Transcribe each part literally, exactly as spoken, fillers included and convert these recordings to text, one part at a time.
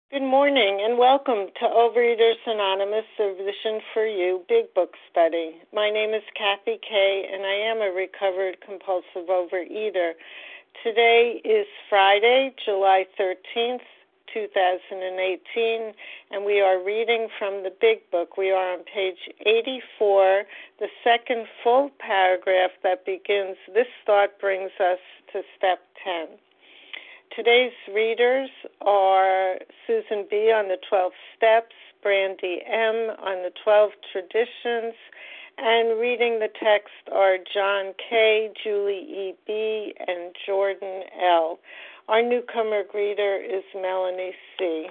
Good morning and welcome to Overeaters Anonymous, A Vision for You Big Book Study. My name is Kathy Kay and I am a recovered compulsive overeater. Today is Friday, July thirteenth, two thousand eighteen, and we are reading from the Big Book. We are on page eighty-four, the second full paragraph that begins, "This thought brings us to step ten." Today's readers are Susan B. on the twelve Steps, Brandy M. on the twelve Traditions, and reading the text are John K., Julie E. B., and Jordan L. Our newcomer reader is Melanie C.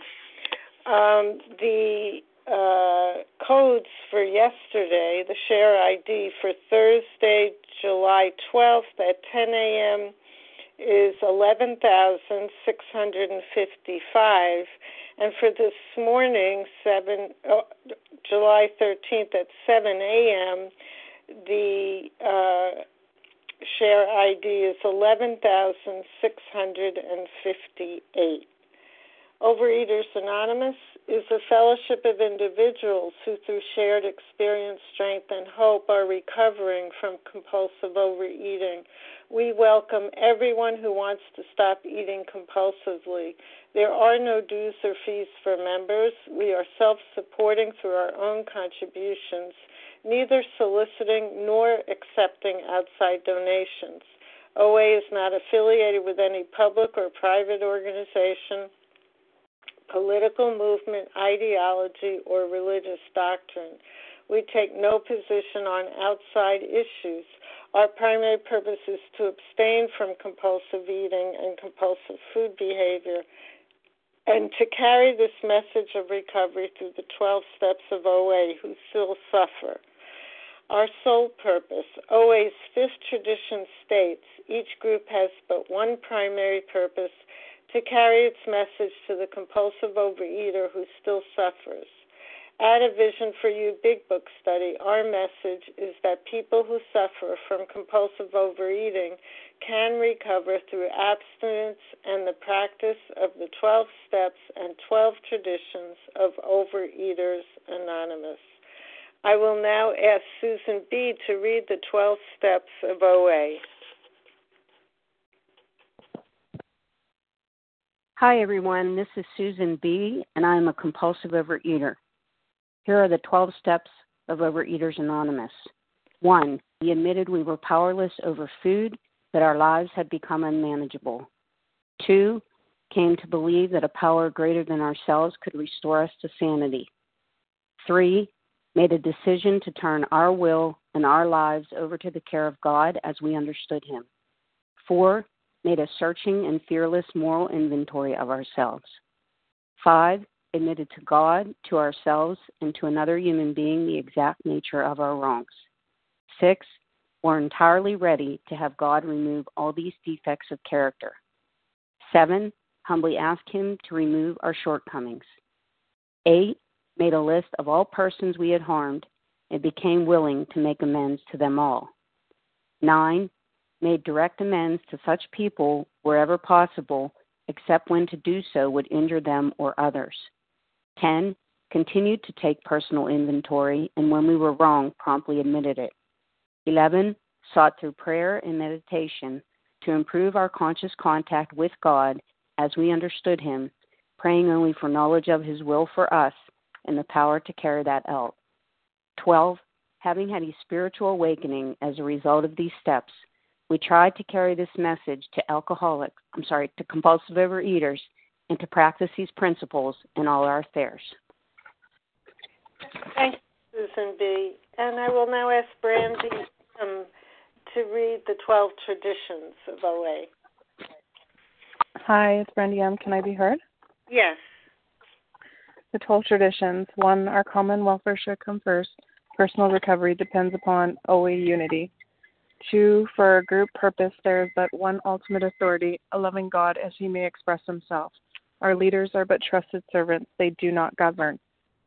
Um, the uh, codes for yesterday, the share I D for Thursday, July twelfth at ten a.m., is eleven thousand six hundred fifty-five, and for this morning, seven, oh, July thirteenth at seven a.m., the uh, share I D is eleven thousand six hundred fifty-eight. Overeaters Anonymous is a fellowship of individuals who, through shared experience, strength, and hope, are recovering from compulsive overeating. We welcome everyone who wants to stop eating compulsively. There are no dues or fees for members. We are self-supporting through our own contributions, neither soliciting nor accepting outside donations. O A is not affiliated with any public or private organization, political movement, ideology, or religious doctrine. We take no position on outside issues. Our primary purpose is to abstain from compulsive eating and compulsive food behavior and to carry this message of recovery through the twelve steps of O A who still suffer. Our sole purpose, O A's fifth tradition states, each group has but one primary purpose, to carry its message to the compulsive overeater who still suffers. At A Vision for You Big Book Study, our message is that people who suffer from compulsive overeating can recover through abstinence and the practice of the twelve steps and twelve traditions of Overeaters Anonymous. I will now ask Susan B. to read the twelve steps of O A. Hi, everyone. This is Susan B., and I am a compulsive overeater. Here are the twelve steps of Overeaters Anonymous. One, we admitted we were powerless over food, that our lives had become unmanageable. Two, came to believe that a power greater than ourselves could restore us to sanity. Three, made a decision to turn our will and our lives over to the care of God as we understood Him. Four, made a searching and fearless moral inventory of ourselves. Five, admitted to God, to ourselves, and to another human being the exact nature of our wrongs. Six, were entirely ready to have God remove all these defects of character. Seven, humbly asked Him to remove our shortcomings. Eight, made a list of all persons we had harmed and became willing to make amends to them all. Nine, made direct amends to such people wherever possible, except when to do so would injure them or others. Ten, continued to take personal inventory, and when we were wrong, promptly admitted it. Eleven, sought through prayer and meditation to improve our conscious contact with God as we understood Him, praying only for knowledge of His will for us and the power to carry that out. Twelve, having had a spiritual awakening as a result of these steps, we tried to carry this message to alcoholics, I'm sorry, to compulsive overeaters, and to practice these principles in all our affairs. Thank you, Susan B. And I will now ask Brandy um, to read the twelve traditions of O A. Hi, it's Brandy M. Can I be heard? Yes. The twelve traditions. One, our common welfare should come first. Personal recovery depends upon O A unity. Two, for our group purpose, there is but one ultimate authority, a loving God as He may express Himself. Our leaders are but trusted servants. They do not govern.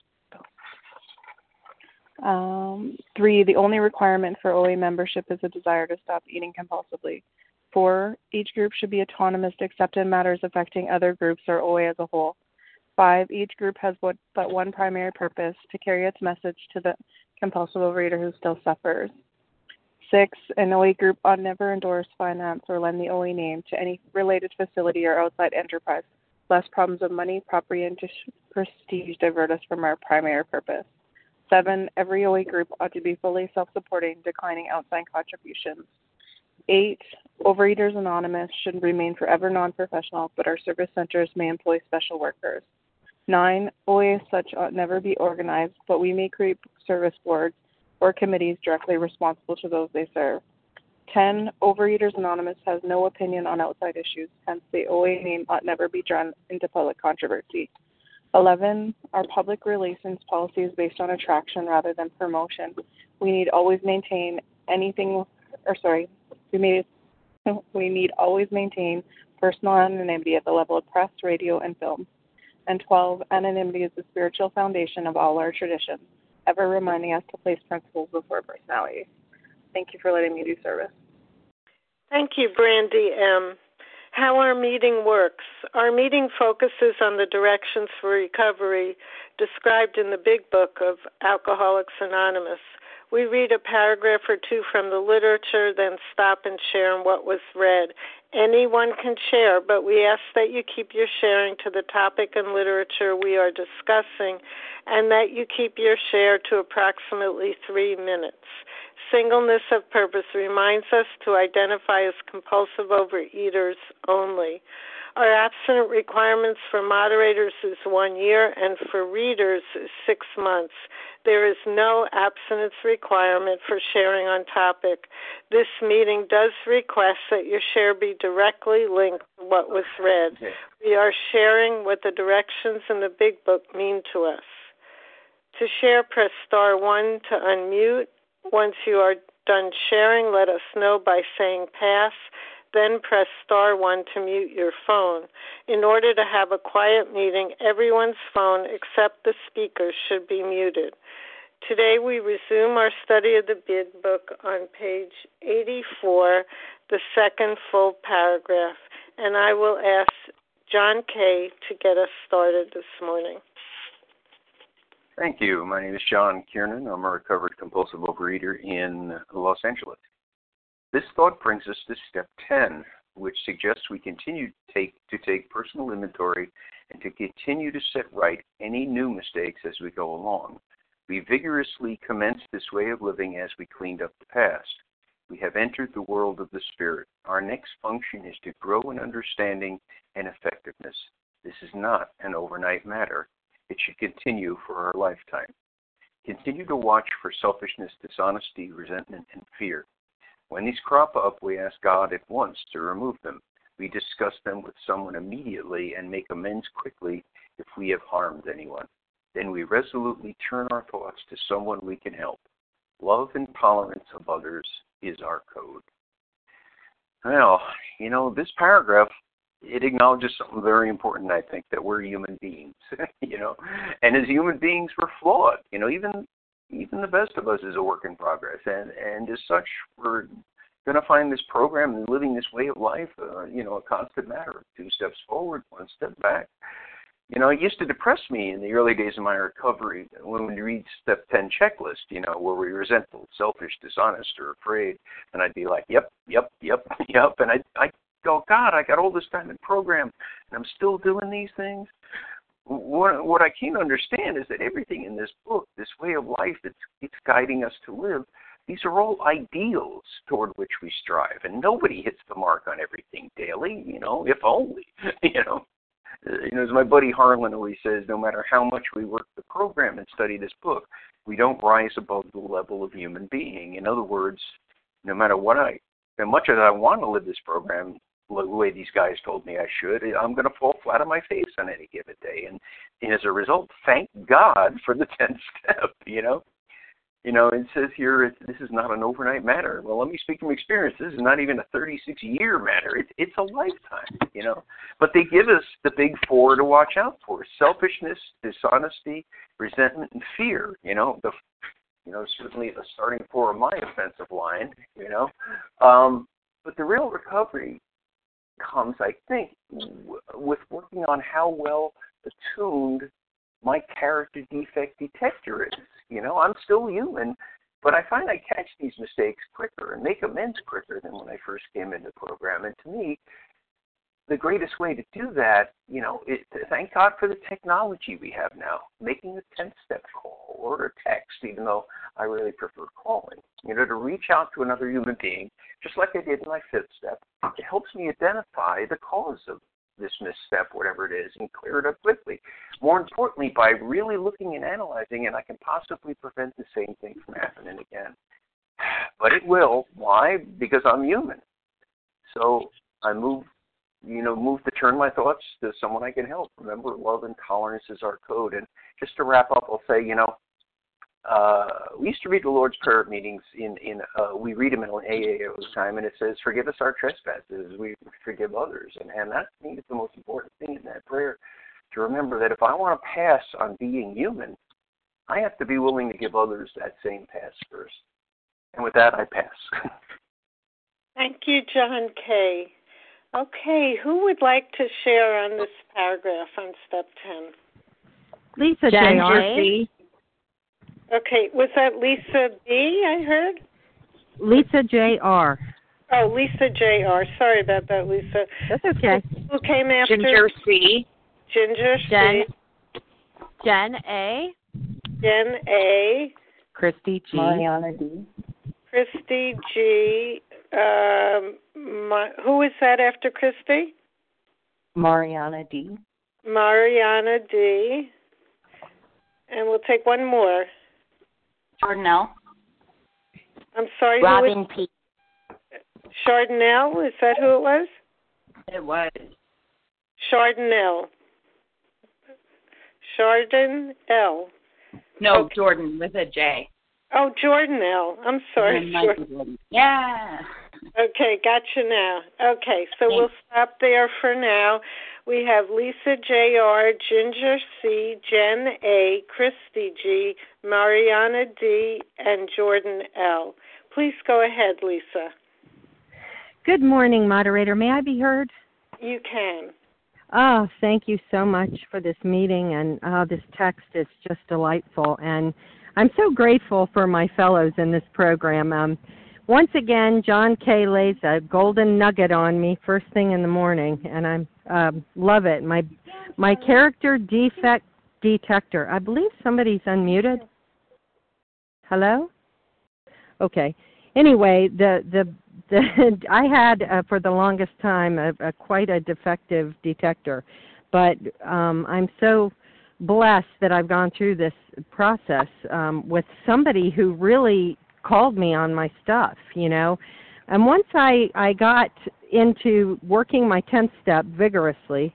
Um, three, the only requirement for O A membership is a desire to stop eating compulsively. Four, each group should be autonomous except in matters affecting other groups or O A as a whole. Five, each group has what, but one primary purpose, to carry its message to the compulsive overeater who still suffers. Six, an O A group ought never endorse, finance, or lend the O A name to any related facility or outside enterprise, lest problems of money, property, and prestige divert us from our primary purpose. Seven, every O A group ought to be fully self-supporting, declining outside contributions. Eight, Overeaters Anonymous should remain forever non-professional, but our service centers may employ special workers. Nine, O A as such ought never be organized, but we may create service boards or committees directly responsible to those they serve. Ten, Overeaters Anonymous has no opinion on outside issues, hence the O A name ought never be drawn into public controversy. Eleven, our public relations policy is based on attraction rather than promotion. We need always maintain anything, or sorry, we may, we need always maintain personal anonymity at the level of press, radio, and film. And twelve, anonymity is the spiritual foundation of all our traditions, ever reminding us to place principles before personality. Thank you for letting me do service. Thank you, Brandy M. How our meeting works. Our meeting focuses on the directions for recovery described in the Big Book of Alcoholics Anonymous. We read a paragraph or two from the literature, then stop and share on what was read. Anyone can share, but we ask that you keep your sharing to the topic and literature we are discussing, and that you keep your share to approximately three minutes. Singleness of purpose reminds us to identify as compulsive overeaters only. Our abstinent requirements for moderators is one year, and for readers is six months. There is no abstinence requirement for sharing on topic. This meeting does request that your share be directly linked to what was read. Okay. We are sharing what the directions in the Big Book mean to us. To share, press star one to unmute. Once you are done sharing, let us know by saying pass. Then press star one to mute your phone. In order to have a quiet meeting, everyone's phone except the speaker should be muted. Today we resume our study of the Big Book on page eighty-four, the second full paragraph, and I will ask John Kay to get us started this morning. Thank you. My name is John Kiernan. I'm a recovered compulsive overeater in Los Angeles. This thought brings us to step ten, which suggests we continue to take, to take personal inventory and to continue to set right any new mistakes as we go along. We vigorously commenced this way of living as we cleaned up the past. We have entered the world of the Spirit. Our next function is to grow in understanding and effectiveness. This is not an overnight matter. It should continue for our lifetime. Continue to watch for selfishness, dishonesty, resentment, and fear. When these crop up, we ask God at once to remove them. We discuss them with someone immediately and make amends quickly if we have harmed anyone. Then we resolutely turn our thoughts to someone we can help. Love and tolerance of others is our code. Well, you know, this paragraph, it acknowledges something very important, I think, that we're human beings, you know. And as human beings, we're flawed. You know, even even the best of us is a work in progress. And, and as such, we're going to find this program and living this way of life, uh, you know, a constant matter of two steps forward, one step back. You know, it used to depress me in the early days of my recovery when we read step ten checklist, you know, where we resentful, selfish, dishonest, or afraid. And I'd be like, yep, yep, yep, yep. And I'd, I'd go, God, I got all this time in program, and I'm still doing these things. What, what I can't understand is that everything in this book, this way of life that's it's guiding us to live, these are all ideals toward which we strive. And nobody hits the mark on everything daily, you know, if only, you know. You know, as my buddy Harlan always says, no matter how much we work the program and study this book, we don't rise above the level of human being. In other words, no matter what I, as much as I want to live this program the way these guys told me I should, I'm going to fall flat on my face on any given day. And, and as a result, thank God for the tenth step, you know. You know, it says here, it, this is not an overnight matter. Well, let me speak from experience. This is not even a thirty-six-year matter. It, it's a lifetime, you know. But they give us the big four to watch out for: selfishness, dishonesty, resentment, and fear. You know, the, you know, certainly the starting four of my offensive line, you know. Um, but the real recovery comes, I think, w- with working on how well attuned my character defect detector is. You know, I'm still human, but I find I catch these mistakes quicker and make amends quicker than when I first came into the program. And to me, the greatest way to do that, you know, is to thank God for the technology we have now, making a ten-step call or a text, even though I really prefer calling, you know, to reach out to another human being, just like I did in my fifth step. It helps me identify the cause of this misstep, whatever it is, and clear it up quickly. More importantly, by really looking and analyzing it, I can possibly prevent the same thing from happening again. But it will. Why? Because I'm human. So I move, you know, move to turn my thoughts to someone I can help. Remember, love and tolerance is our code. And just to wrap up, I'll say, you know, Uh, we used to read the Lord's Prayer meetings in, in uh, we read them in A A O time, and it says, forgive us our trespasses, we forgive others. And, and that, to me, is the most important thing in that prayer, to remember that if I want to pass on being human, I have to be willing to give others that same pass first. And with that, I pass. Thank you, John K. Okay, who would like to share on this paragraph on step ten? Lisa J R C. Okay, was that Lisa B, I heard? Lisa J R. Oh, Lisa J R. Sorry about that, Lisa. That's okay. Who came after? Ginger C. Ginger Jen. C. Jen A. Jen A. Christy G. Mariana D. Christy G. Um, my, who is that after Christy? Mariana D. Mariana D. And we'll take one more. Jordan L. I'm sorry, Robin who was P. Chardonnel, is that who it was? It was. Chardonnel. Chardon L. No, Okay. Jordan with a J. Oh, Jordan L. I'm sorry. Jordan. Yeah. Okay, gotcha now. Okay, so Thanks. We'll stop there for now. We have Lisa J R, Ginger C, Jen A, Christy G, Mariana D, and Jordan L. Please go ahead, Lisa. Good morning, moderator. May I be heard? You can. Oh, thank you so much for this meeting, and uh, this text is just delightful. And I'm so grateful for my fellows in this program. Um, once again, John K. lays a golden nugget on me first thing in the morning, and I um, love it. My my character defect detector. I believe somebody's unmuted. Hello? Okay. Anyway, the the, the I had uh, for the longest time a, a quite a defective detector, but um, I'm so blessed that I've gone through this process um, with somebody who really called me on my stuff, you know. And once I, I got into working my tenth step vigorously,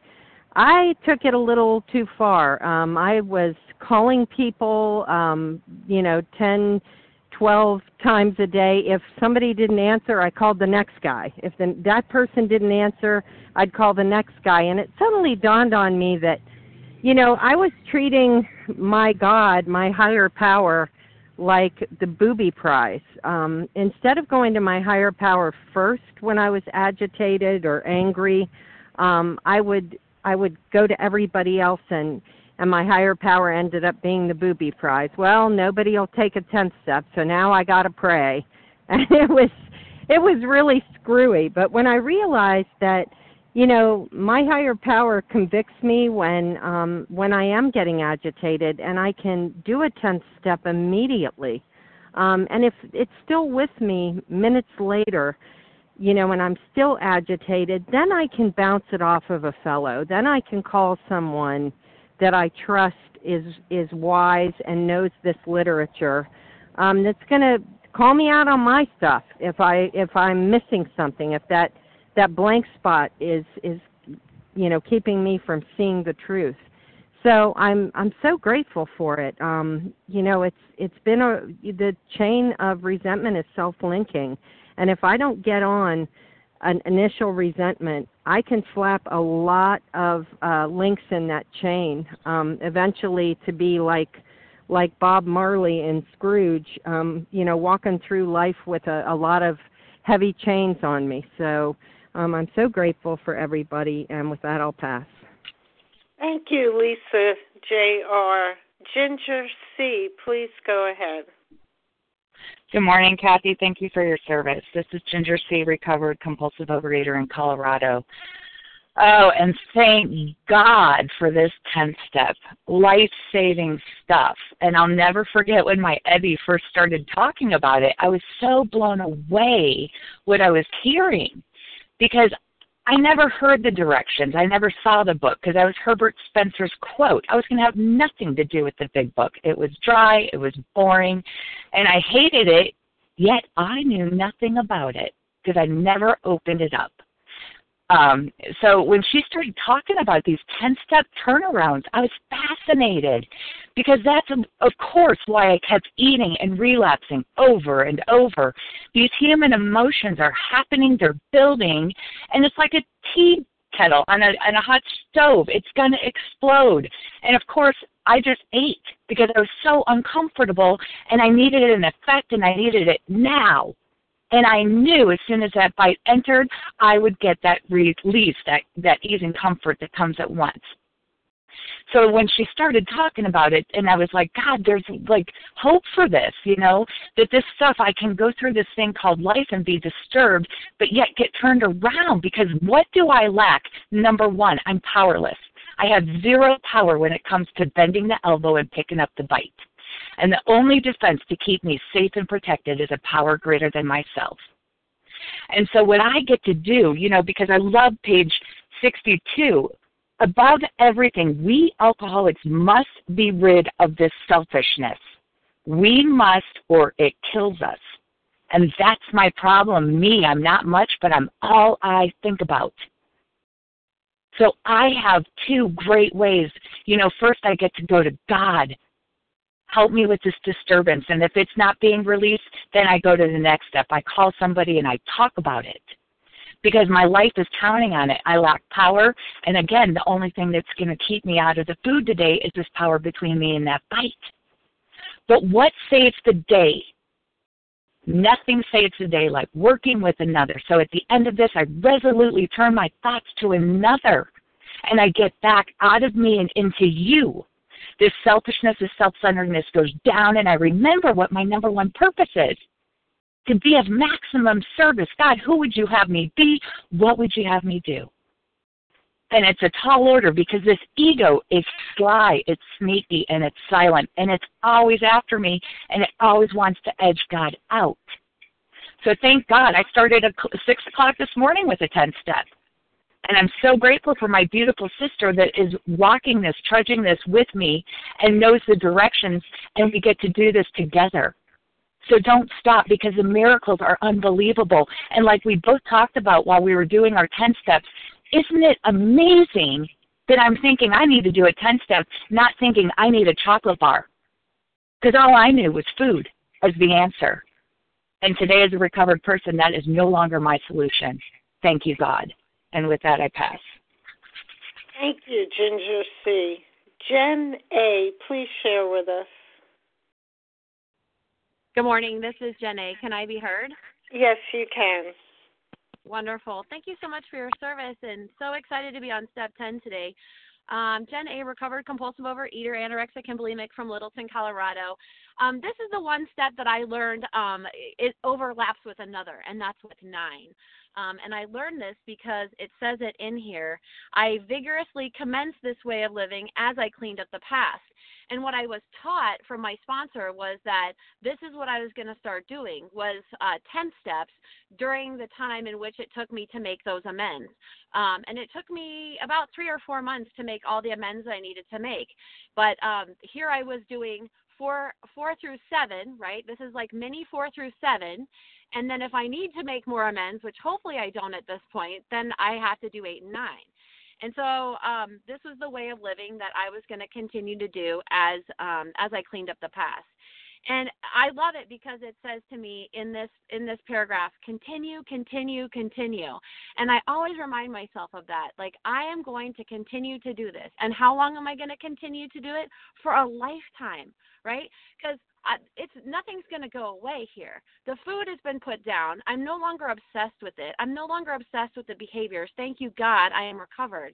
I took it a little too far. Um, I was calling people, um, you know, ten, twelve times a day. If somebody didn't answer, I called the next guy. If the, that person didn't answer, I'd call the next guy. And it suddenly dawned on me that, you know, I was treating my God, my higher power, like the booby prize. Um, instead of going to my higher power first when I was agitated or angry, um, I would I would go to everybody else, and, and my higher power ended up being the booby prize. Well, nobody will take a tenth step, so now I got to pray. And it was it was really screwy. But when I realized that, you know, my higher power convicts me when um, when I am getting agitated, and I can do a tenth step immediately. Um, and if it's still with me minutes later, you know, when I'm still agitated, then I can bounce it off of a fellow. Then I can call someone that I trust is is wise and knows this literature, um, that's going to call me out on my stuff if I if I'm missing something, if that that blank spot is, is, you know, keeping me from seeing the truth. So I'm I'm so grateful for it. Um, you know, it's it's been a the chain of resentment is self-linking, and if I don't get on an initial resentment, I can slap a lot of uh, links in that chain. Um, eventually, to be like like Bob Marley in Scrooge, um, you know, walking through life with a, a lot of heavy chains on me. So. Um, I'm so grateful for everybody, and with that, I'll pass. Thank you, Lisa J R. Ginger C., please go ahead. Good morning, Kathy. Thank you for your service. This is Ginger C., recovered compulsive overeater in Colorado. Oh, and thank God for this tenth step, life-saving stuff. And I'll never forget when my Ebby first started talking about it. I was so blown away what I was hearing because I never heard the directions. I never saw the book because I was Herbert Spencer's quote. I was going to have nothing to do with the big book. It was dry, it was boring, and I hated it, yet I knew nothing about it because I never opened it up. Um, so when she started talking about these ten-step turnarounds, I was fascinated because that's, of course, why I kept eating and relapsing over and over. These human emotions are happening, they're building, and it's like a tea kettle on a, on a hot stove. It's going to explode. And, of course, I just ate because I was so uncomfortable, and I needed an effect, and I needed it now. And I knew as soon as that bite entered, I would get that release, that, that ease and comfort that comes at once. So when she started talking about it, and I was like, God, there's like hope for this, you know, that this stuff, I can go through this thing called life and be disturbed, but yet get turned around because what do I lack? Number one, I'm powerless. I have zero power when it comes to bending the elbow and picking up the bite. And the only defense to keep me safe and protected is a power greater than myself. And so what I get to do, you know, because I love page sixty-two, above everything, we alcoholics must be rid of this selfishness. We must, or it kills us. And that's my problem. Me, I'm not much, but I'm all I think about. So I have two great ways. You know, first I get to go to God. Help me with this disturbance. And if it's not being released, then I go to the next step. I call somebody and I talk about it because my life is counting on it. I lack power. And again, the only thing that's going to keep me out of the food today is this power between me and that bite. But what saves the day? Nothing saves the day like working with another. So at the end of this, I resolutely turn my thoughts to another and I get back out of me and into you. This selfishness, this self-centeredness goes down, and I remember what my number one purpose is, to be of maximum service. God, who would you have me be? What would you have me do? And it's a tall order because this ego is sly, it's sneaky, and it's silent, and it's always after me, and it always wants to edge God out. So thank God I started at six o'clock this morning with a ten-step. And I'm so grateful for my beautiful sister that is walking this, trudging this with me and knows the directions, and we get to do this together. So don't stop because the miracles are unbelievable. And like we both talked about while we were doing our ten steps, isn't it amazing that I'm thinking I need to do a ten step, not thinking I need a chocolate bar? Because all I knew was food as the answer. And today as a recovered person, that is no longer my solution. Thank you, God. And with that, I pass. Thank you, Ginger C. Jen A., please share with us. Good morning. This is Jen A. Can I be heard? Yes, you can. Wonderful. Thank you so much for your service, and so excited to be on step ten today. Um, Jen A., recovered compulsive overeater, anorexic and bulimic from Littleton, Colorado. Um, this is the one step that I learned um, it overlaps with another, and that's with nine. Um, and I learned this because it says it in here. I vigorously commenced this way of living as I cleaned up the past. And what I was taught from my sponsor was that this is what I was going to start doing, was uh, ten steps during the time in which it took me to make those amends. Um, and it took me about three or four months to make all the amends I needed to make. But um, here I was doing four, four through seven, right? This is like mini four through seven. And then if I need to make more amends, which hopefully I don't at this point, then I have to do eight and nine. And so um, this was the way of living that I was going to continue to do as um, as I cleaned up the past. And I love it because it says to me in this in this paragraph, continue, continue, continue. And I always remind myself of that. Like, I am going to continue to do this. And how long am I going to continue to do it? For a lifetime, right? Because it's nothing's going to go away here. The food has been put down. I'm no longer obsessed with it. I'm no longer obsessed with the behaviors. Thank you, God, I am recovered.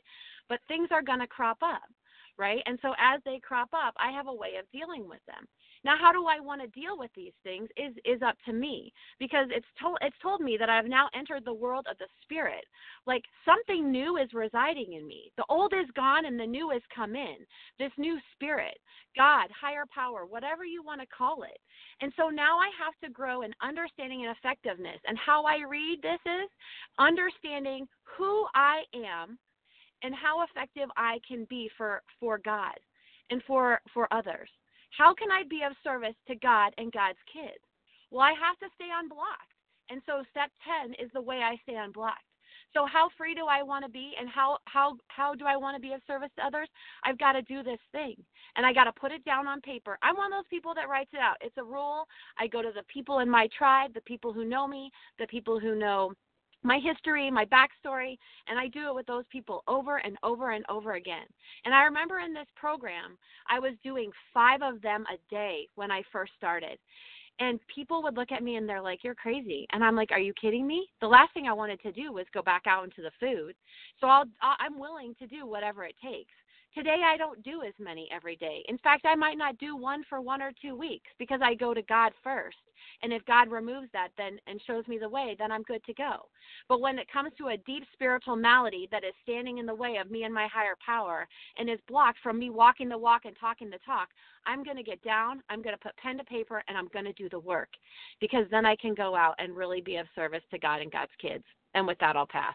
but things are going to crop up, right? And so as they crop up, I have a way of dealing with them. Now, how do I want to deal with these things is is up to me, because it's told it's told me that I've now entered the world of the spirit. Like something new is residing in me. The old is gone and the new has come in. This new spirit, God, higher power, whatever you want to call it. And so now I have to grow in understanding and effectiveness. And how I read this is understanding who I am and how effective I can be for, for God and for, for others. How can I be of service to God and God's kids? Well, I have to stay unblocked. And so step ten is the way I stay unblocked. So how free do I want to be, and how how how do I want to be of service to others? I've got to do this thing, and I got to put it down on paper. I'm one of those people that writes it out. It's a rule. I go to the people in my tribe, the people who know me, the people who know my history, my backstory, and I do it with those people over and over and over again. And I remember in this program, I was doing five of them a day when I first started. And people would look at me and they're like, you're crazy. And I'm like, are you kidding me? The last thing I wanted to do was go back out into the food. So I'll, I'm willing to do whatever it takes. Today, I don't do as many every day. In fact, I might not do one for one or two weeks because I go to God first. And if God removes that then and shows me the way, then I'm good to go. But when it comes to a deep spiritual malady that is standing in the way of me and my higher power and is blocked from me walking the walk and talking the talk, I'm going to get down, I'm going to put pen to paper, and I'm going to do the work, because then I can go out and really be of service to God and God's kids. And with that, I'll pass.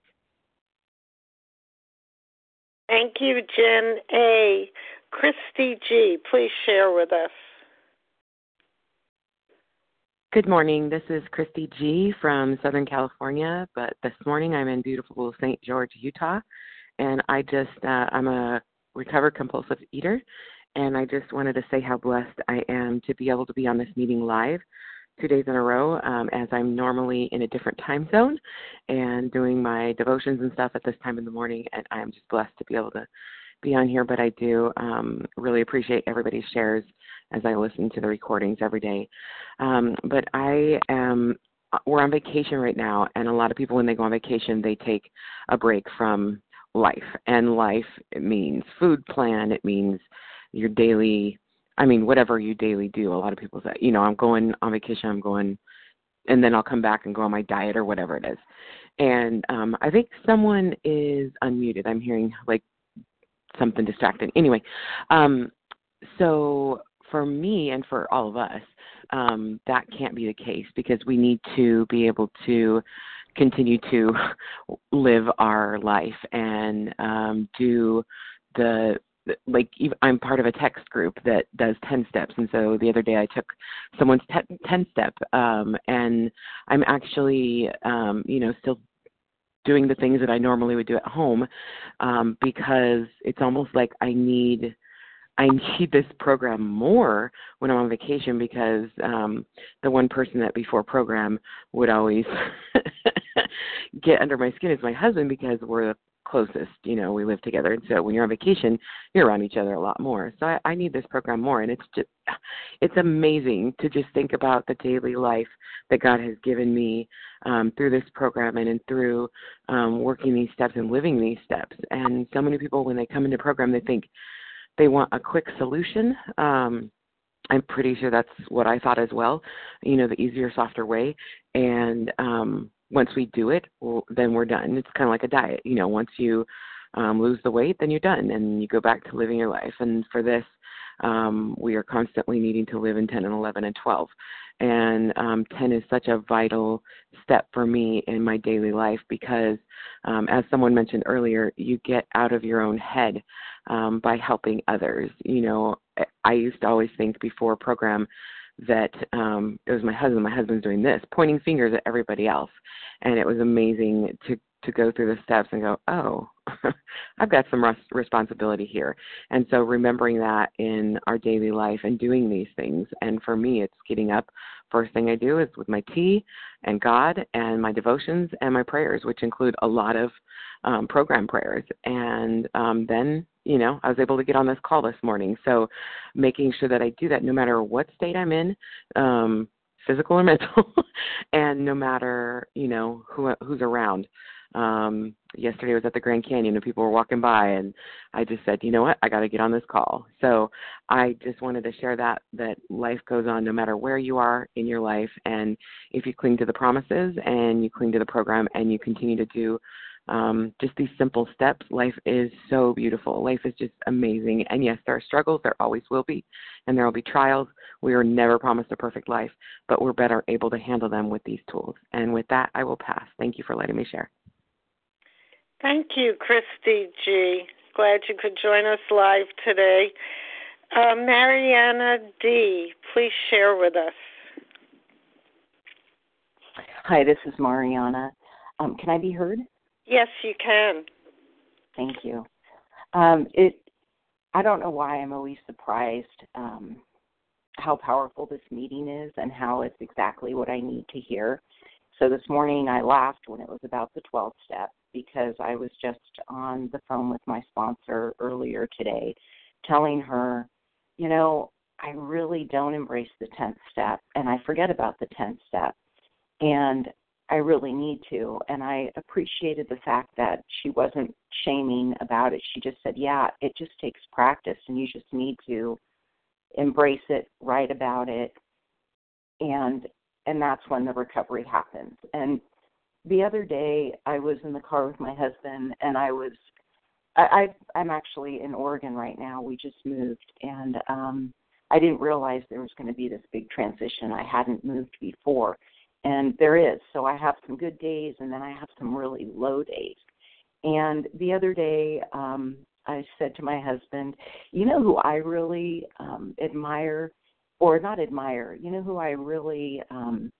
Thank you, Jen A. Christy G., please share with us. Good morning. This is Christy G. from Southern California, but this morning I'm in beautiful Saint George, Utah, and I just, uh, I'm a recovered compulsive eater, and I just wanted to say how blessed I am to be able to be on this meeting live two days in a row, um, as I'm normally in a different time zone and doing my devotions and stuff at this time in the morning, and I'm just blessed to be able to be on here. But I do um, really appreciate everybody's shares as I listen to the recordings every day. Um, but I am, we're on vacation right now, and a lot of people, when they go on vacation, they take a break from life. And life, it means food plan, it means your daily, I mean, whatever you daily do. A lot of people say, you know, I'm going on vacation, I'm going, and then I'll come back and go on my diet or whatever it is. And um, I think someone is unmuted. I'm hearing like something distracting. Anyway, um, so for me and for all of us, um, that can't be the case, because we need to be able to continue to live our life and um, do the, like, I'm part of a text group that does ten steps. And so the other day I took someone's ten step um, and I'm actually, um, you know, still doing the things that I normally would do at home, um, because it's almost like I need I need this program more when I'm on vacation, because um, the one person that before program would always get under my skin is my husband, because we're the closest, you know, we live together. And so when you're on vacation, you're around each other a lot more. So I, I need this program more. And it's just, it's amazing to just think about the daily life that God has given me um, through this program and, and through um, working these steps and living these steps. And so many people, when they come into program, they think they want a quick solution. Um, I'm pretty sure that's what I thought as well, you know, the easier, softer way. And um, once we do it, well, then we're done. It's kind of like a diet. You know, once you um, lose the weight, then you're done, and you go back to living your life. And for this, um, we are constantly needing to live in ten and eleven and twelve. And um, ten is such a vital step for me in my daily life, because um, as someone mentioned earlier, you get out of your own head um, by helping others. You know, I used to always think before program that um, it was my husband, my husband's doing this, pointing fingers at everybody else. And it was amazing to, to go through the steps and go, oh, I've got some res- responsibility here. And so remembering that in our daily life and doing these things. And for me, it's getting up. First thing I do is with my tea and God and my devotions and my prayers, which include a lot of um, program prayers. And um, then, you know, I was able to get on this call this morning. So making sure that I do that no matter what state I'm in, um, physical or mental, and no matter, you know, who who's around. Um, yesterday I was at the Grand Canyon and people were walking by, and I just said, you know what, I got to get on this call. So I just wanted to share that, that life goes on no matter where you are in your life. And if you cling to the promises and you cling to the program and you continue to do um, just these simple steps, life is so beautiful. Life is just amazing. And yes, there are struggles. There always will be. And there will be trials. We are never promised a perfect life, but we're better able to handle them with these tools. And with that, I will pass. Thank you for letting me share. Thank you, Christy G. Glad you could join us live today. Uh, Mariana D., please share with us. Hi, this is Mariana. Um, can I be heard? Yes, you can. Thank you. Um, it. I don't know why I'm always surprised um, how powerful this meeting is and how it's exactly what I need to hear. So this morning I laughed when it was about the twelfth step because I was just on the phone with my sponsor earlier today telling her, you know, I really don't embrace the tenth step and I forget about the tenth step. And I really need to. And I appreciated the fact that she wasn't shaming about it. She just said, yeah, it just takes practice and you just need to embrace it, write about it, and and that's when the recovery happens. And the other day I was in the car with my husband and I was, I, I, I'm actually in Oregon right now. We just moved and um, I didn't realize there was going to be this big transition. I hadn't moved before. And there is. So I have some good days, and then I have some really low days. And the other day, um, I said to my husband, you know who I really um, admire, or not admire, you know who I really, um,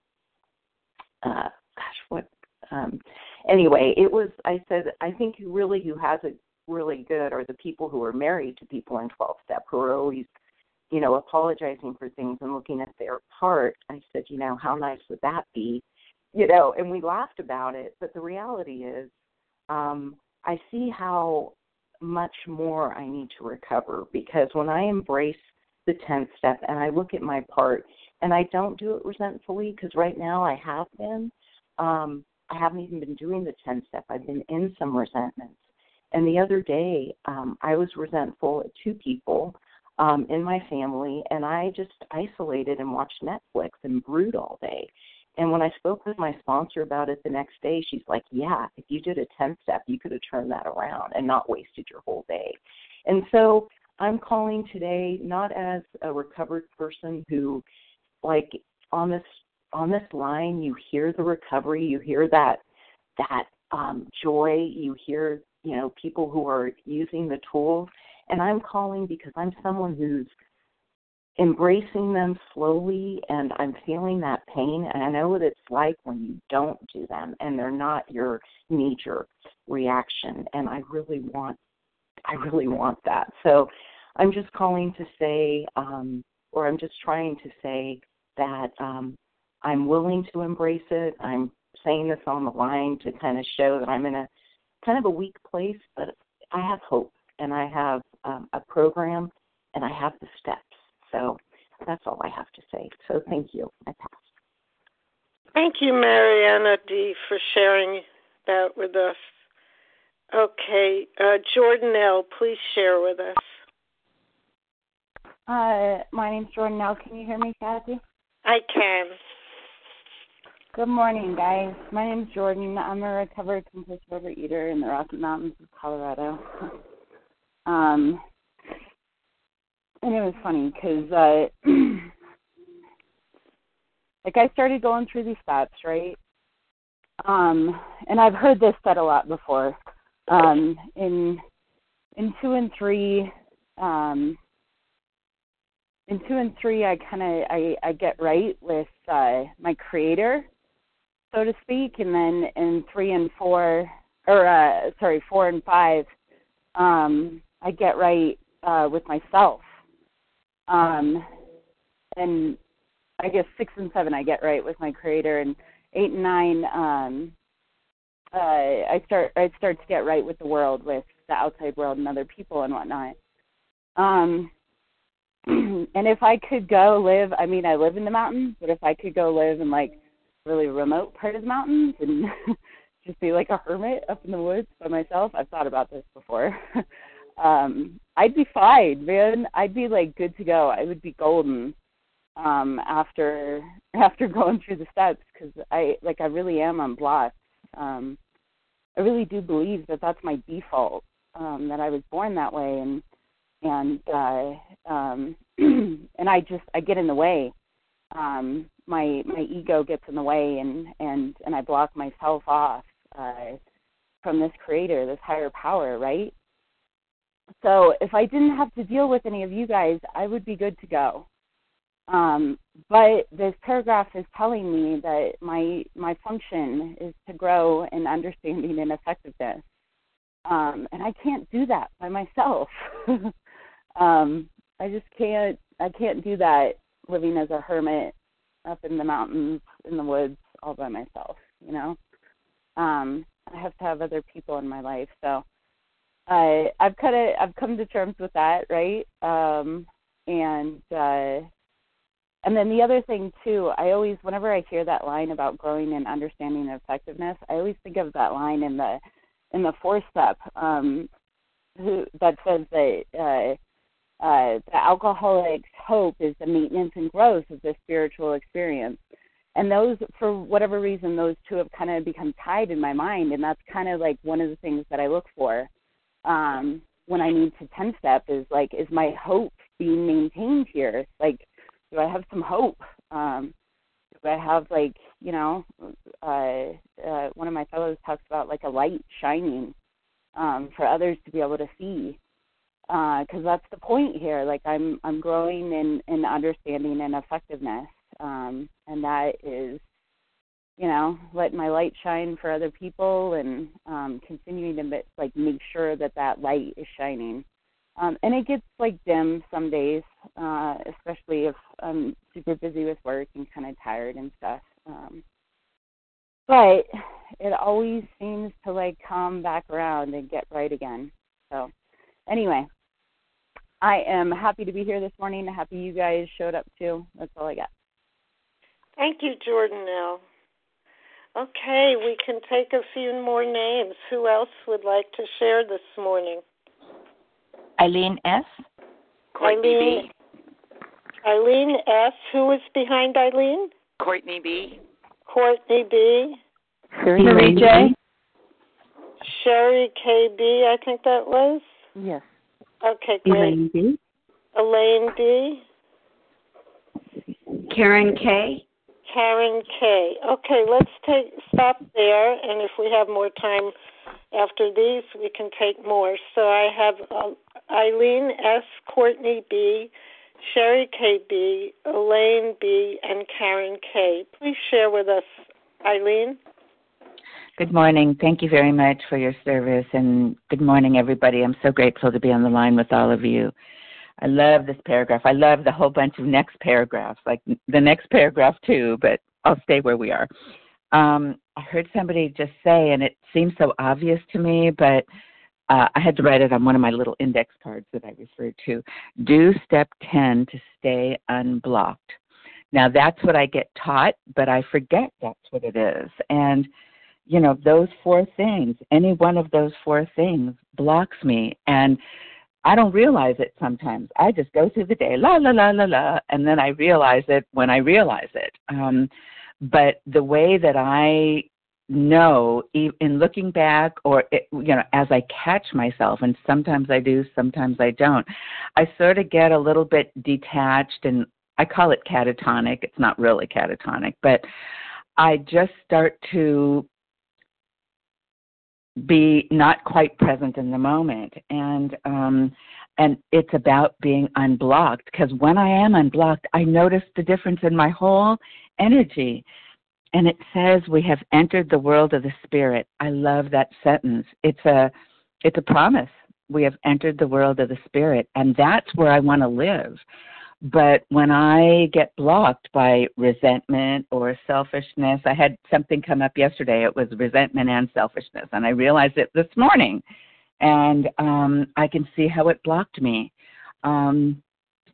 uh, gosh, what, um, anyway, it was, I said, I think really who has it really good are the people who are married to people in twelve step, who are always, you know, apologizing for things and looking at their part. I said, you know, how nice would that be? You know, and we laughed about it. But the reality is um, I see how much more I need to recover because when I embrace the tenth step and I look at my part, and I don't do it resentfully because right now I have been, um, I haven't even been doing the tenth step. I've been in some resentments. And the other day um, I was resentful at two people Um, in my family, and I just isolated and watched Netflix and brood all day. And when I spoke with my sponsor about it the next day, she's like, yeah, if you did a tenth step, you could have turned that around and not wasted your whole day. And so I'm calling today not as a recovered person who, like, on this on this line, you hear the recovery, you hear that that um, joy, you hear, you know, people who are using the tools. And I'm calling because I'm someone who's embracing them slowly, and I'm feeling that pain, and I know what it's like when you don't do them, and they're not your knee-jerk reaction, and I really want, I really want that. So I'm just calling to say, um, or I'm just trying to say that um, I'm willing to embrace it. I'm saying this on the line to kind of show that I'm in a kind of a weak place, but I have hope. And I have um, a program, and I have the steps. So that's all I have to say. So thank you. I pass. Thank you, Mariana D., for sharing that with us. Okay, uh, Jordan L., please share with us. Uh, my name's Jordan L. Can you hear me, Kathy? I can. Good morning, guys. My name's Jordan. I'm a recovered compulsive overeater in the Rocky Mountains of Colorado. Um, and it was funny because, uh, like, I started going through these steps, right? Um, and I've heard this said a lot before. Um, in in two and three, um, in two and three, I kind of I, I get right with uh, my creator, so to speak, and then in three and four, or uh, sorry, four and five. Um, I get right uh, with myself. Um, and I guess six and seven I get right with my creator, and eight and nine um, uh, I start I start to get right with the world, with the outside world and other people and whatnot. Um, and if I could go live, I mean I live in the mountains, but if I could go live in like really remote part of the mountains and just be like a hermit up in the woods by myself. I've thought about this before. um, I'd be fine, man. I'd be like good to go. I would be golden um, after after going through the steps because I like I really am unblocked. Um, I really do believe that that's my default. Um, that I was born that way, and and uh, um, and I just I get in the way. Um, my my ego gets in the way, and, and, and I block myself off uh, from this creator, this higher power, right? So if I didn't have to deal with any of you guys, I would be good to go. Um, but this paragraph is telling me that my my function is to grow in understanding and effectiveness. Um, and I can't do that by myself. um, I just can't, I can't do that living as a hermit up in the mountains, in the woods, all by myself, you know. Um, I have to have other people in my life. So I, I've kind of, I've come to terms with that, right? Um, and, uh, and then the other thing too, I always, whenever I hear that line about growing in understanding and effectiveness, I always think of that line in the, in the fourth step, um, who, that says that uh, uh, the alcoholic's hope is the maintenance and growth of the spiritual experience. And those, for whatever reason, those two have kind of become tied in my mind, and that's kind of like one of the things that I look for um, when I need to ten-step is like, is my hope being maintained here? Like, do I have some hope? Um, do I have like, you know, uh, uh, one of my fellows talks about like a light shining um, for others to be able to see, because uh, that's the point here. Like I'm, I'm growing in, in understanding and effectiveness, um, and that is, you know, letting my light shine for other people and um, continuing to like make sure that that light is shining. Um, and it gets like dim some days, uh, especially if I'm super busy with work and kind of tired and stuff. Um, but it always seems to like come back around and get right again. So anyway, I am happy to be here this morning. Happy you guys showed up too. That's all I got. Thank you, Jordan L. Okay, we can take a few more names. Who else would like to share this morning? Eileen S. Courtney Eileen, B. Eileen S. Who is behind Eileen? Courtney B. Courtney B. Sherry J. Sherry K B, I think that was. Yes. Okay, great. Elaine D. Elaine D. Karen K. Karen K. Okay, let's take stop there, and if we have more time after these, we can take more. So I have uh, Eileen S., Courtney B., Sherry K B, Elaine B., and Karen K. Please share with us, Eileen. Good morning. Thank you very much for your service, and good morning, everybody. I'm so grateful to be on the line with all of you. I love this paragraph. I love the whole bunch of next paragraphs, like the next paragraph too, but I'll stay where we are. Um, I heard somebody just say, and it seems so obvious to me, but uh, I had to write it on one of my little index cards that I referred to. Do step ten to stay unblocked. Now, that's what I get taught, but I forget that's what it is. And, you know, those four things, any one of those four things blocks me. And I don't realize it sometimes. I just go through the day, la, la, la, la, la, and then I realize it when I realize it. Um, but the way that I know, in looking back or, it, you know, as I catch myself, and sometimes I do, sometimes I don't, I sort of get a little bit detached, and I call it catatonic. It's not really catatonic, but I just start to be not quite present in the moment. And um, and it's about being unblocked, because when I am unblocked, I notice the difference in my whole energy. And it says we have entered the world of the spirit. I love that sentence. It's a it's a promise. We have entered the world of the spirit, and that's where I want to live. But when I get blocked by resentment or selfishness, I had something come up yesterday. It was resentment and selfishness, and I realized it this morning. And um, I can see how it blocked me. Um,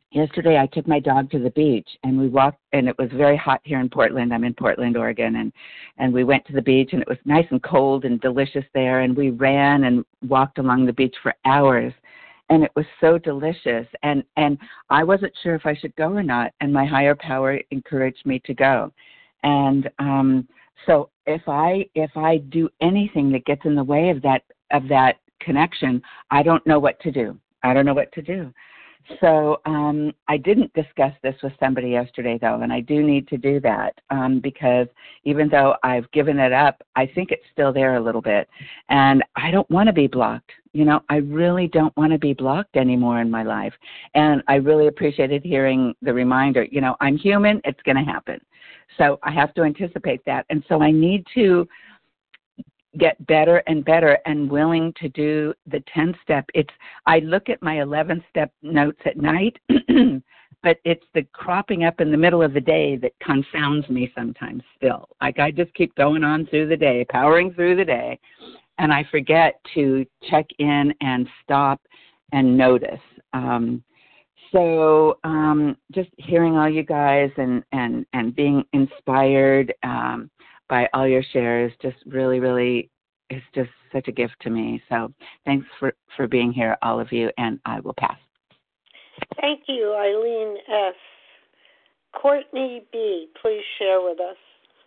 yesterday I took my dog to the beach, and we walked, and it was very hot here in Portland. I'm in Portland, Oregon, and, and we went to the beach, and it was nice and cold and delicious there, and we ran and walked along the beach for hours, and it was so delicious, and, and I wasn't sure if I should go or not, and my higher power encouraged me to go. And um, so if I if I do anything that gets in the way of that of that connection, I don't know what to do. I don't know what to do. So um, I didn't discuss this with somebody yesterday, though, and I do need to do that um, because even though I've given it up, I think it's still there a little bit. And I don't want to be blocked. You know, I really don't want to be blocked anymore in my life. And I really appreciated hearing the reminder, you know, I'm human, it's going to happen. So I have to anticipate that. And so I need to get better and better and willing to do the ten-step. It's I look at my eleven-step notes at night, but it's the cropping up in the middle of the day that confounds me sometimes still. Like I just keep going on through the day, powering through the day, and I forget to check in and stop and notice. Um, so um, just hearing all you guys and, and, and being inspired um, by all your shares just really, really is just such a gift to me. So thanks for, for being here, all of you, and I will pass. Thank you, Eileen S. Courtney B., please share with us.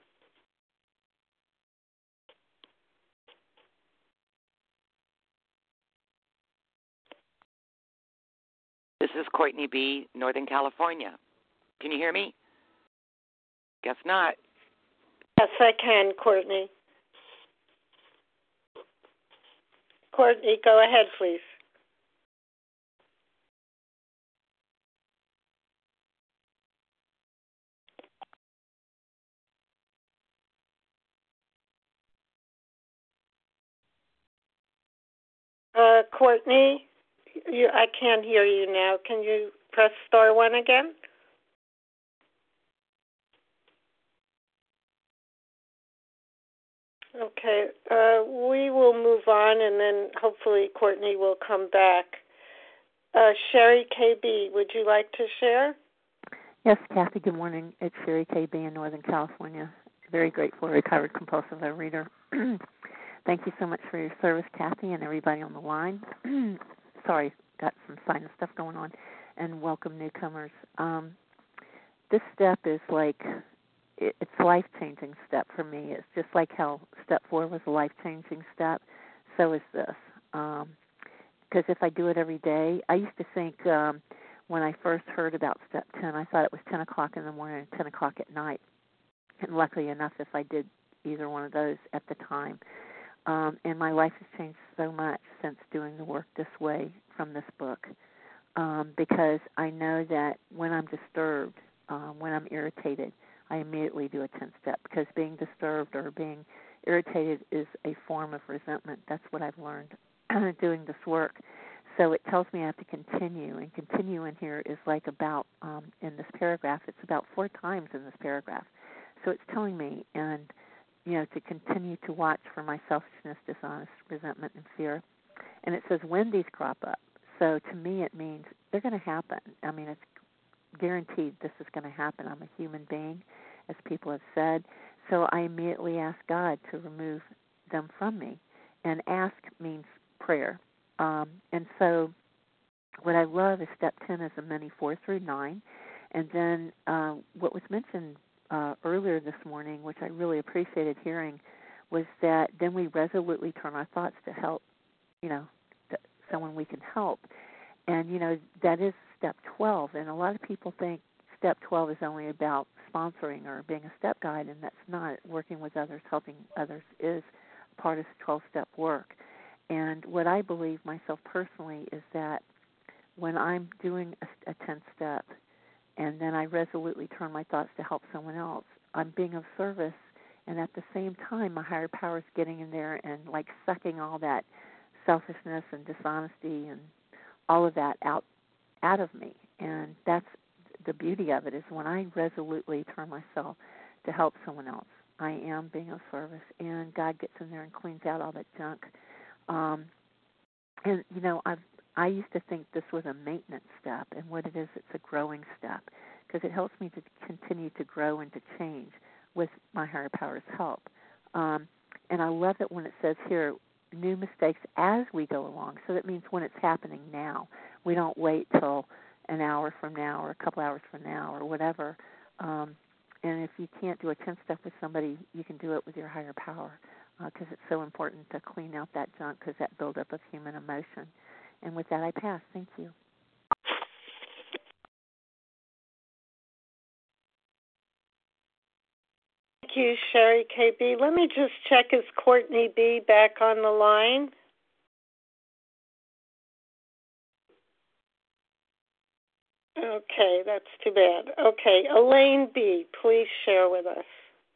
This is Courtney B., Northern California. Can you hear me? Guess not. Yes, I can, Courtney. Courtney, go ahead, please. Uh, Courtney, you, I can't hear you now. Can you press star one again? Okay, uh, we will move on, and then hopefully Courtney will come back. Uh, Sherry K B, would you like to share? Yes, Kathy, good morning. It's Sherry K B in Northern California. Very grateful, recovered compulsive overeater. Thank you so much for your service, Kathy, and everybody on the line. Sorry, got some sinus stuff going on. And welcome newcomers. Um, this step is like... it's a life-changing step for me. It's just like how step four was a life-changing step, so is this. Um, because if I do it every day, I used to think um, when I first heard about step ten, I thought it was ten o'clock in the morning and ten o'clock at night. And luckily enough, if I did either one of those at the time. Um, and my life has changed so much since doing the work this way from this book. Um, because I know that when I'm disturbed, um, when I'm irritated, I immediately do a ten-step because being disturbed or being irritated is a form of resentment. That's what I've learned doing this work. So it tells me I have to continue, and continue in here is like about, um, in this paragraph, it's about four times in this paragraph. So it's telling me, and, you know, to continue to watch for my selfishness, dishonest, resentment, and fear. And it says when these crop up. So to me it means they're going to happen. I mean, it's guaranteed this is going to happen. I'm a human being, as people have said. So I immediately ask God to remove them from me. And ask means prayer. Um, and so what I love is step ten is a many four through nine. And then uh, what was mentioned uh, earlier this morning, which I really appreciated hearing, was that then we resolutely turn our thoughts to help, you know, to someone we can help. And, you know, that is step twelve. And a lot of people think step twelve is only about sponsoring or being a step guide, and that's not. Working with others, helping others is part of twelve-step work. And what I believe myself personally is that when I'm doing a, a ten-step and then I resolutely turn my thoughts to help someone else, I'm being of service, and at the same time my higher power is getting in there and like sucking all that selfishness and dishonesty and all of that out out of me. And that's the beauty of it, is when I resolutely turn myself to help someone else, I am being of service, and God gets in there and cleans out all that junk. Um, and, you know, I've, I used to think this was a maintenance step, and what it is, it's a growing step, because it helps me to continue to grow and to change with my higher power's help. Um, and I love it when it says here, new mistakes as we go along. So that means when it's happening now. We don't wait till an hour from now or a couple hours from now or whatever. Um, and if you can't do a ten-step with somebody, you can do it with your higher power, because uh, it's so important to clean out that junk, because that buildup of human emotion. And with that, I pass. Thank you. Thank you, Sherry K B. Let me just check, is Courtney B. back on the line? Okay, that's too bad. Okay, Elaine B., please share with us.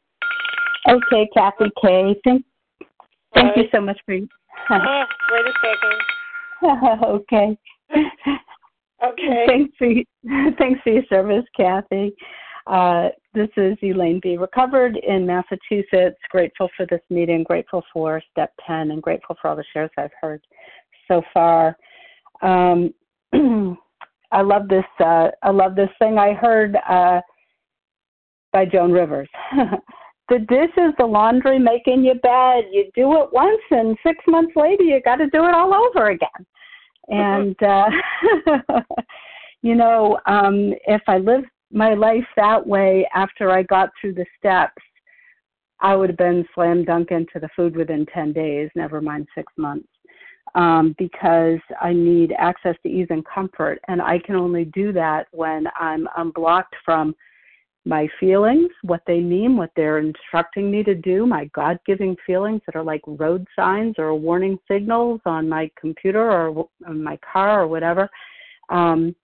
Okay, Kathy K. Thank, thank you so much for... oh, wait a second. okay. Okay. Thanks for, thanks for your service, Kathy. Uh, this is Elaine B., recovered in Massachusetts. Grateful for this meeting, grateful for Step ten, and grateful for all the shares I've heard so far. Um, I love this. Uh, I love this thing I heard uh, by Joan Rivers. The dishes, the laundry, making your bed. You do it once, and six months later, you got to do it all over again. And uh, you know, um, if I lived my life that way after I got through the steps, I would have been slam dunk into the food within ten days. Never mind six months. Um, because I need access to ease and comfort, and I can only do that when I'm unblocked from my feelings, what they mean, what they're instructing me to do, my God-given feelings that are like road signs or warning signals on my computer or on my car or whatever. Um,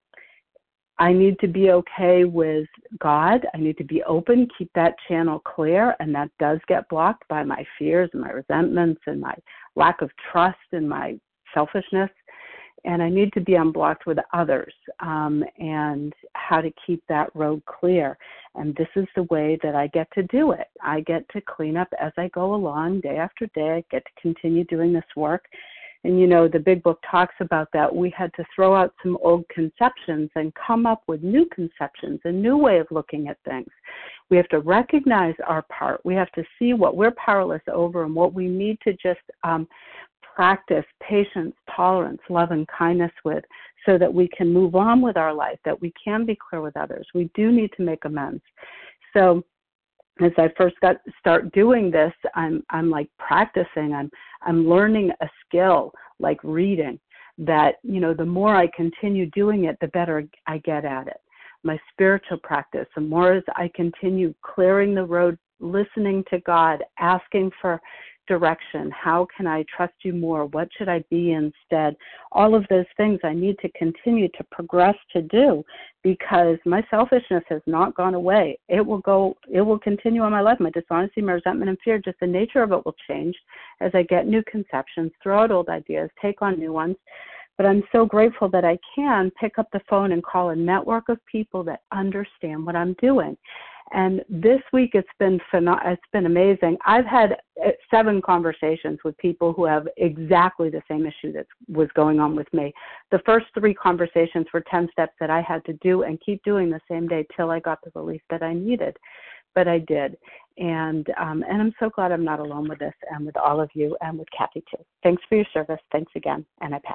I need to be okay with God. I need to be open, keep that channel clear, and that does get blocked by my fears and my resentments and my lack of trust and my selfishness. And I need to be unblocked with others um, and how to keep that road clear. And this is the way that I get to do it. I get to clean up as I go along, day after day. I get to continue doing this work. And, you know, the big book talks about that. We had to throw out some old conceptions and come up with new conceptions, a new way of looking at things. We have to recognize our part. We have to see what we're powerless over and what we need to just um, practice patience, tolerance, love, and kindness with, so that we can move on with our life, that we can be clear with others. We do need to make amends. So as I first got start doing this, I'm I'm like practicing. I'm I'm learning a skill like reading. That, you know, the more I continue doing it, the better I get at it. My spiritual practice, the more as I continue clearing the road, listening to God, asking for direction. How can I trust you more? What should I be instead? All of those things I need to continue to progress to do, because my selfishness has not gone away. It will go, it will continue in my life. My dishonesty, my resentment, and fear, just the nature of it will change as I get new conceptions, throw out old ideas, take on new ones. But I'm so grateful that I can pick up the phone and call a network of people that understand what I'm doing. And this week it's been phenom- it's been amazing. I've had seven conversations with people who have exactly the same issue that was going on with me. The first three conversations were ten steps that I had to do and keep doing the same day till I got the relief that I needed. But I did. And um, and I'm so glad I'm not alone with this, and with all of you, and with Kathy too. Thanks for your service. Thanks again. And I pass.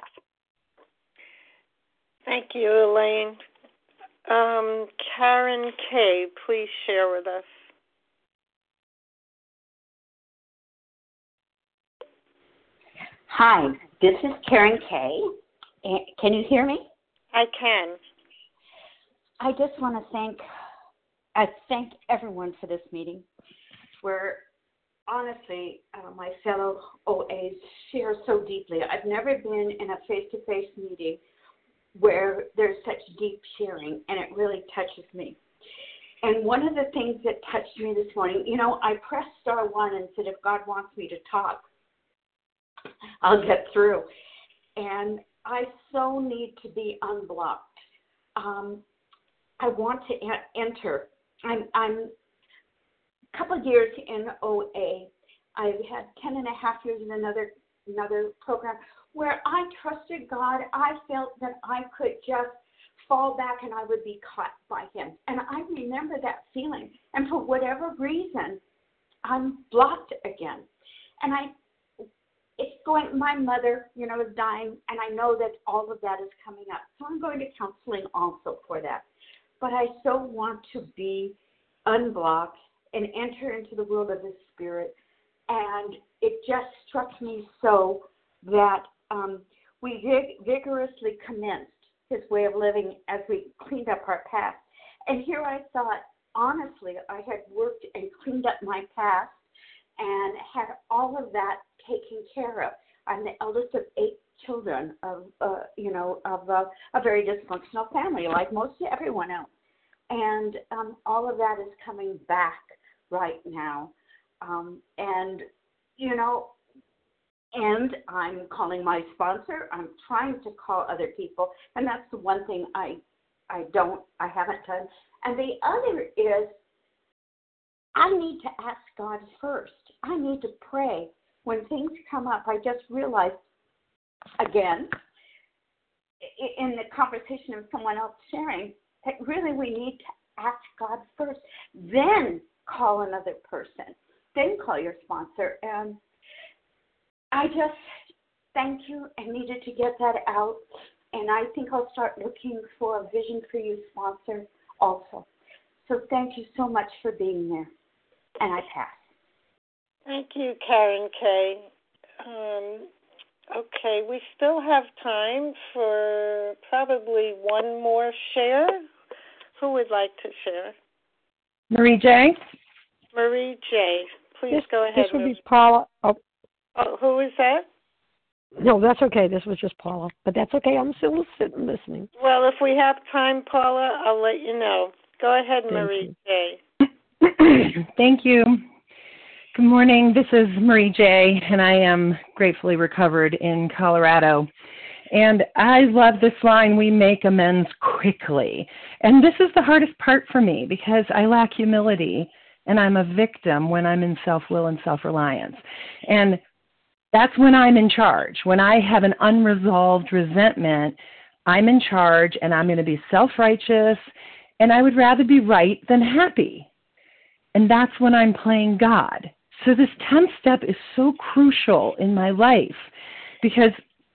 Thank you, Elaine. Um, Karen K., please share with us. Hi, this is Karen K. Can you hear me? I can. I just want to thank, I thank everyone for this meeting, where honestly, uh, my fellow O As share so deeply. I've never been in a face-to-face meeting where there's such deep sharing, and it really touches me. And one of the things that touched me this morning, you know, I pressed star one and said, if God wants me to talk, I'll get through. And I so need to be unblocked. Um, I want to a- enter. I'm, I'm a couple of years in O A. I've had ten and a half years in another another program where I trusted God. I felt that I could just fall back and I would be caught by him. And I remember that feeling. And for whatever reason, I'm blocked again. And I, it's going, my mother, you know, is dying, and I know that all of that is coming up. So I'm going to counseling also for that. But I so want to be unblocked and enter into the world of the Spirit. And it just struck me so that um, we vig- vigorously commenced his way of living as we cleaned up our past. And here I thought, honestly, I had worked and cleaned up my past and had all of that taken care of. I'm the eldest of eight children of, uh, you know, of a, a very dysfunctional family, like most everyone else. And um, all of that is coming back right now. Um, and, you know, and I'm calling my sponsor. I'm trying to call other people. And that's the one thing I I don't, I haven't done. And the other is I need to ask God first. I need to pray. When things come up, I just realized, again, in the conversation of someone else sharing, that really we need to ask God first, then call another person, then call your sponsor. And I just thank you. I needed to get that out. And I think I'll start looking for a Vision for You sponsor also. So thank you so much for being there. And I pass. Thank you, Karen Kay. Um, okay, we still have time for probably one more share. Who would like to share? Marie J. Marie J. Please this, go ahead. This would Marie. be Paula. Oh. oh, who is that? No, that's okay. This was just Paula. But that's okay. I'm still sitting listening. Well, if we have time, Paula, I'll let you know. Go ahead, Thank Marie J. Thank you. Good morning. This is Marie J., and I am gratefully recovered in Colorado. And I love this line, we make amends quickly. And this is the hardest part for me because I lack humility, and I'm a victim when I'm in self-will and self-reliance. And that's when I'm in charge. When I have an unresolved resentment, I'm in charge, and I'm going to be self-righteous, and I would rather be right than happy. And that's when I'm playing God. So this tenth step is so crucial in my life because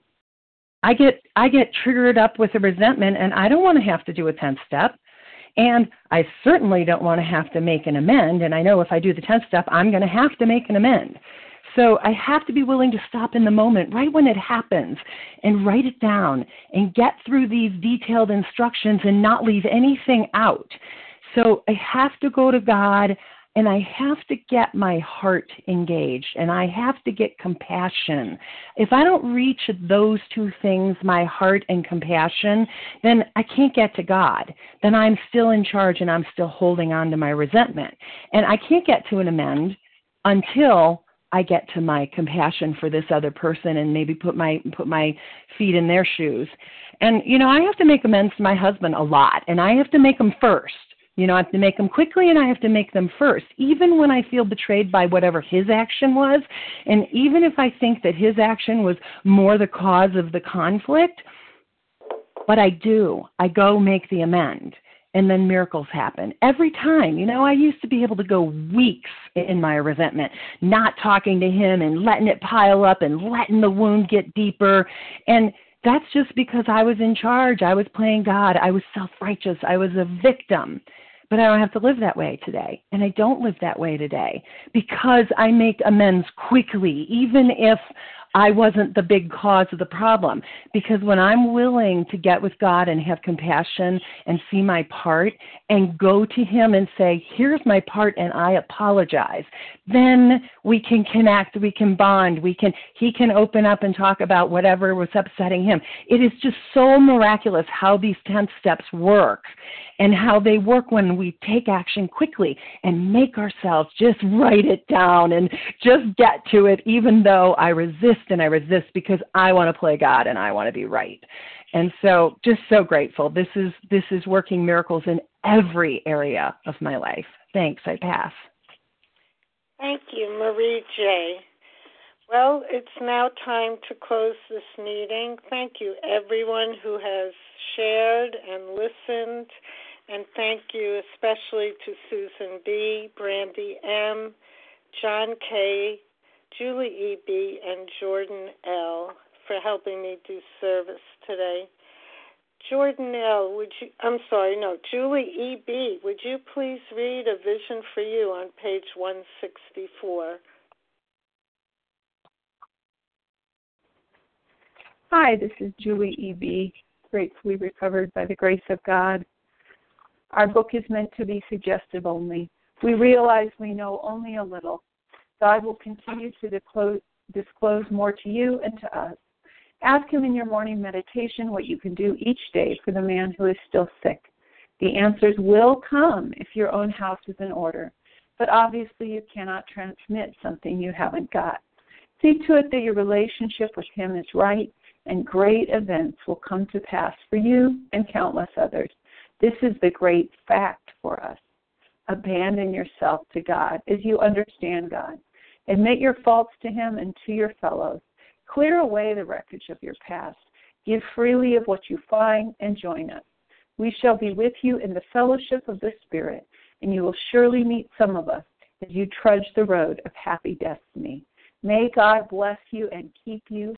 I get I get triggered up with a resentment, and I don't want to have to do a tenth step. And I certainly don't want to have to make an amend. And I know if I do the tenth step, I'm going to have to make an amend. So I have to be willing to stop in the moment right when it happens and write it down and get through these detailed instructions and not leave anything out. So I have to go to God, and I have to get my heart engaged, and I have to get compassion. If I don't reach those two things, my heart and compassion, then I can't get to God. Then I'm still in charge, and I'm still holding on to my resentment. And I can't get to an amend until I get to my compassion for this other person and maybe put my put my feet in their shoes. And, you know, I have to make amends to my husband a lot, and I have to make them first. You know, I have to make them quickly, and I have to make them first, even when I feel betrayed by whatever his action was. And even if I think that his action was more the cause of the conflict, but I do. I go make the amend, and then miracles happen. Every time, you know, I used to be able to go weeks in my resentment, not talking to him and letting it pile up and letting the wound get deeper. And that's just because I was in charge. I was playing God. I was self-righteous. I was a victim. But I don't have to live that way today. And I don't live that way today because I make amends quickly, even if I wasn't the big cause of the problem. Because when I'm willing to get with God and have compassion and see my part and go to him and say, here's my part and I apologize, then we can connect, we can bond, we can, he can open up and talk about whatever was upsetting him. It is just so miraculous how these ten steps work and how they work when we take action quickly and make ourselves just write it down and just get to it, even though I resist and I resist because I want to play God and I want to be right. And so just so grateful. This is this is working miracles in every area of my life. Thanks. I pass. Thank you, Marie J. Well, it's now time to close this meeting. Thank you, everyone who has shared and listened. And thank you especially to Susan B., Brandy M., John K., Julie E B, and Jordan L. for helping me do service today. Jordan L., would you, I'm sorry, no, Julie E B, would you please read A Vision for You on page one sixty-four? Hi, this is Julie E B, gratefully recovered by the grace of God. Our book is meant to be suggestive only. We realize we know only a little. God will continue to disclose, disclose more to you and to us. Ask him in your morning meditation what you can do each day for the man who is still sick. The answers will come if your own house is in order, but obviously you cannot transmit something you haven't got. See to it that your relationship with him is right, and great events will come to pass for you and countless others. This is the great fact for us. Abandon yourself to God as you understand God. Admit your faults to him and to your fellows. Clear away the wreckage of your past. Give freely of what you find and join us. We shall be with you in the fellowship of the Spirit, and you will surely meet some of us as you trudge the road of happy destiny. May God bless you and keep you.